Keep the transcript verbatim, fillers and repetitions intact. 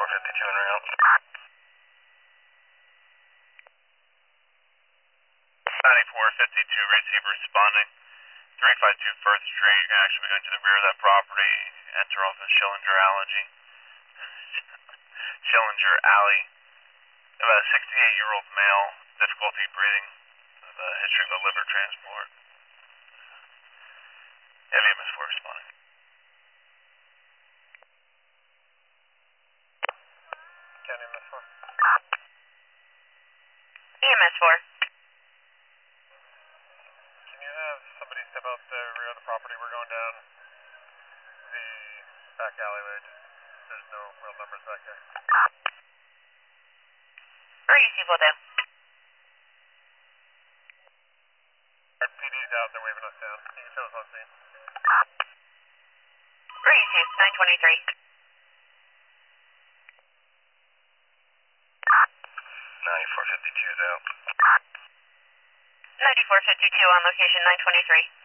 ninety-four fifty-two en route. ninety-four fifty-two, receiver responding. three five two First Street, you're going to actually be going to the rear of that property, enter off of Schillinger Alley. Schillinger Alley. About a sixty-eight-year-old male, difficulty breathing, with a history of a liver transport. Heavy M S four responding. County M S four. E M S four. Can you have somebody step out the rear of the property? We're going down the back alleyway. Just, there's no real numbers back there. Where are you people do? Our P D's out, they're waving us down. You can show us on scene. Where are you two? nine twenty-three. ninety-four fifty-two is out. ninety-four fifty-two on location nine twenty-three.